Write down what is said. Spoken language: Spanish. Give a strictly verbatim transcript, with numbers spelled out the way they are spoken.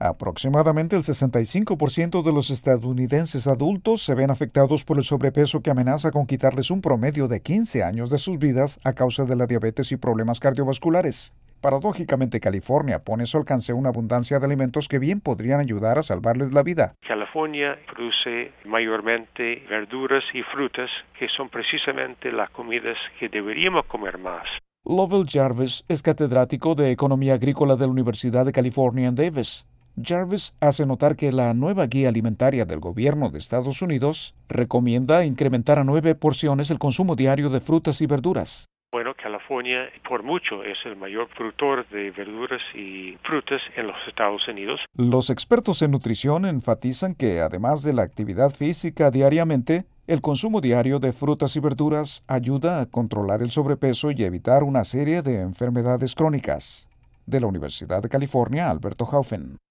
Aproximadamente el sesenta y cinco por ciento de los estadounidenses adultos se ven afectados por el sobrepeso que amenaza con quitarles un promedio de quince años de sus vidas a causa de la diabetes y problemas cardiovasculares. Paradójicamente, California pone a su alcance una abundancia de alimentos que bien podrían ayudar a salvarles la vida. California produce mayormente verduras y frutas que son precisamente las comidas que deberíamos comer más. Lovell Jarvis es catedrático de Economía Agrícola de la Universidad de California en Davis. Jarvis hace notar que la nueva guía alimentaria del gobierno de Estados Unidos recomienda incrementar a nueve porciones el consumo diario de frutas y verduras. Bueno, California por mucho es el mayor productor de verduras y frutas en los Estados Unidos. Los expertos en nutrición enfatizan que además de la actividad física diariamente, el consumo diario de frutas y verduras ayuda a controlar el sobrepeso y evitar una serie de enfermedades crónicas. De la Universidad de California, Alberto Haufen.